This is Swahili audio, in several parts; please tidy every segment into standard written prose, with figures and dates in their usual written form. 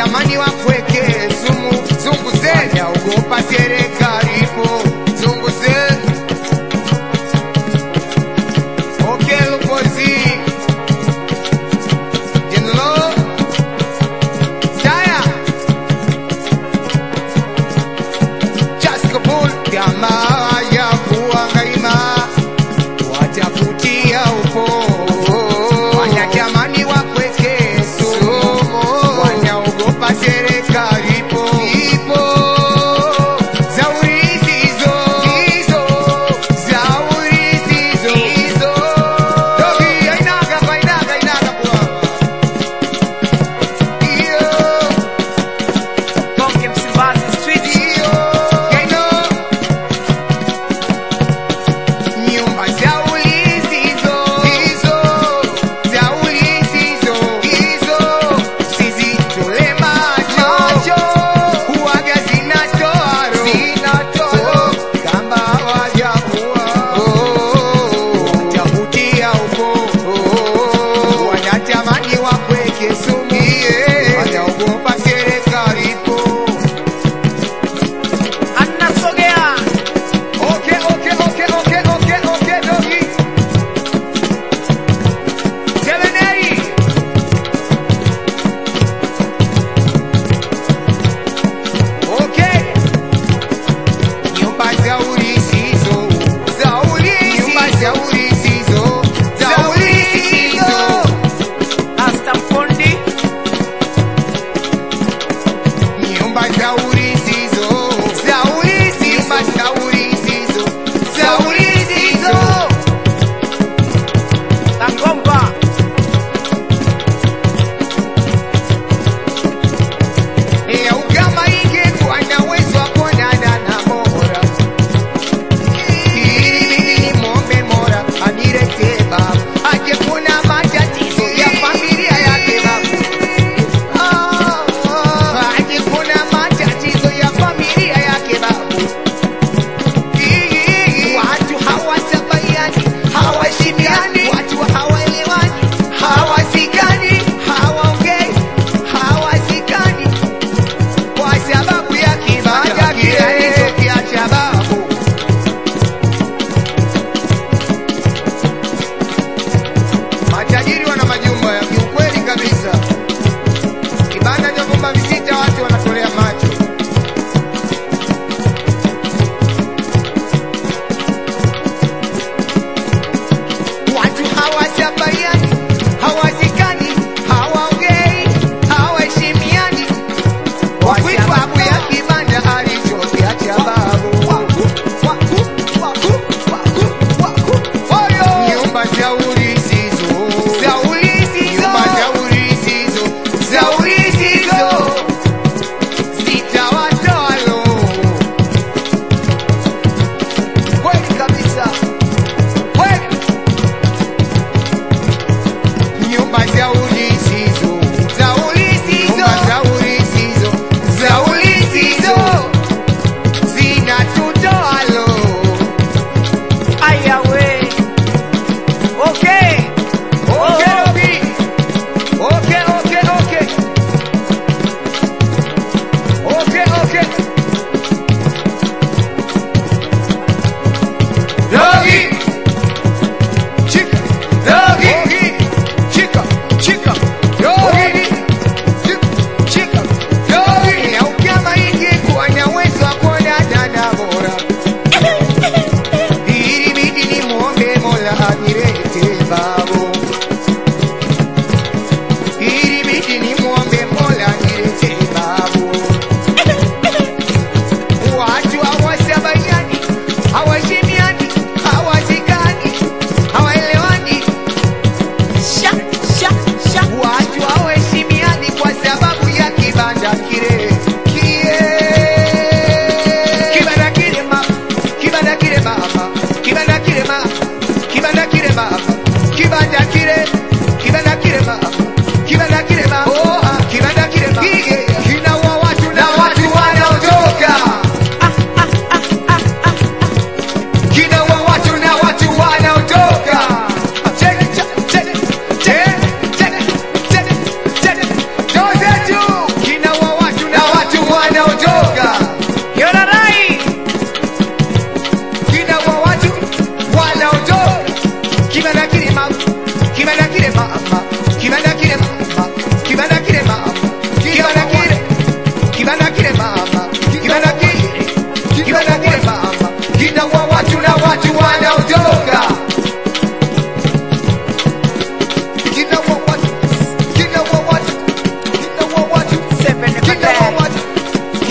Wanatamani wakweke sumu, zunguze, wanaogopa serikali ipo, zunguze. Okay, Lupozi, General, Jaya, Chaskapul, jamaa ya kuangaima, watafutia upo. Wanatamani wakweke sumu, wanaogopa serikali ipo.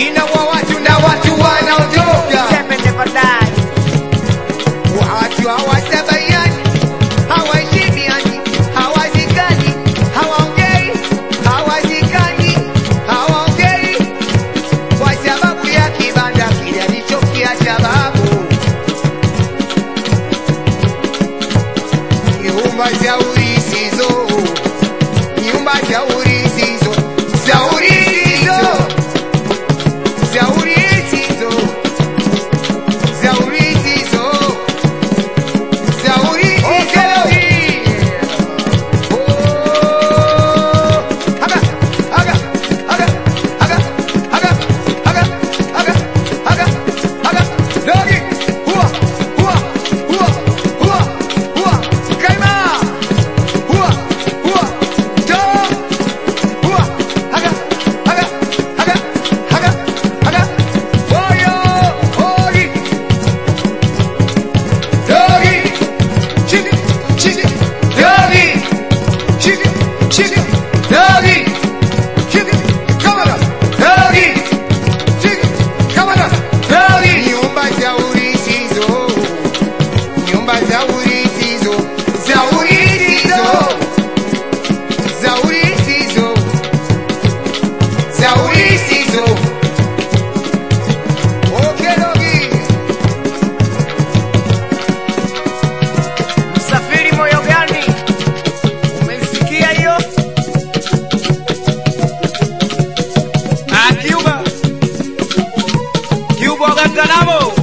inaua watu na watu wanaondoka. Sepe never die. Watu hawatabaiani, hawaheshimiani, hawazikani, hawaongei, hawazikani, hawaongei kwa sababu ya kibanda kile alichokiacha babu. Nyumba za urisizo, nyumba za urisizo, za urisizo, za urisizo, za urisizo, za urisizo. Oh, aga, aga, aga, aga, aga, aga, aga, aga, aga, dogi, hua, hua, hua, hua, hua, kaima, hua, hua, do, hua, aga, aga, aga, aga, aga, oyo, ogi, dogi, chigi, chigi, dogi, chigi, chigi, dogi, chigi, kamera, dogi, chigi, kamera, dogi. Nyumba za urisizo, nyumba za urisizo, za urisizo, za urisizo, za urisizo. Okay, dogi. Msafiri moyo gani? Umeisikia hiyo? Cuba Cuba Ganganamo